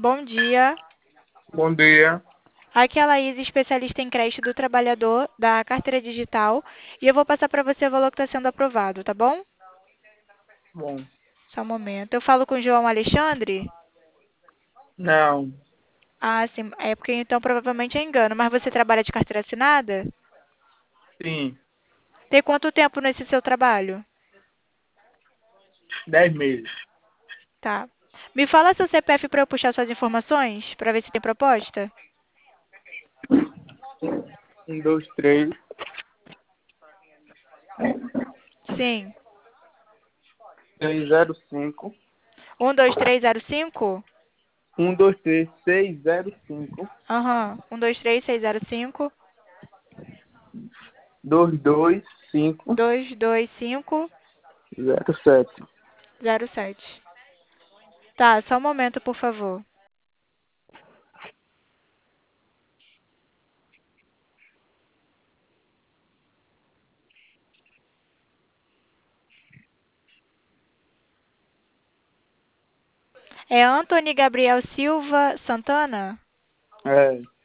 Bom dia. Bom dia. Aqui é a Laís, especialista em crédito do trabalhador da carteira digital. E eu vou passar para você o valor que está sendo aprovado, tá bom? Bom, Só um momento. Eu falo com o João Alexandre? não, Ah, sim. É porque então provavelmente é engano. Mas você trabalha de carteira assinada? sim, Tem quanto tempo nesse seu trabalho? 10 meses. Tá. Me fala seu CPF para eu puxar suas informações, para ver se tem proposta? 1, 2, 3, Sim. 605. 12305. 1, 2, 3, 605. Aham. 123605. 225. 07. 22507. Tá, só um momento, por favor. É Antony Gabriel Silva Santana? É,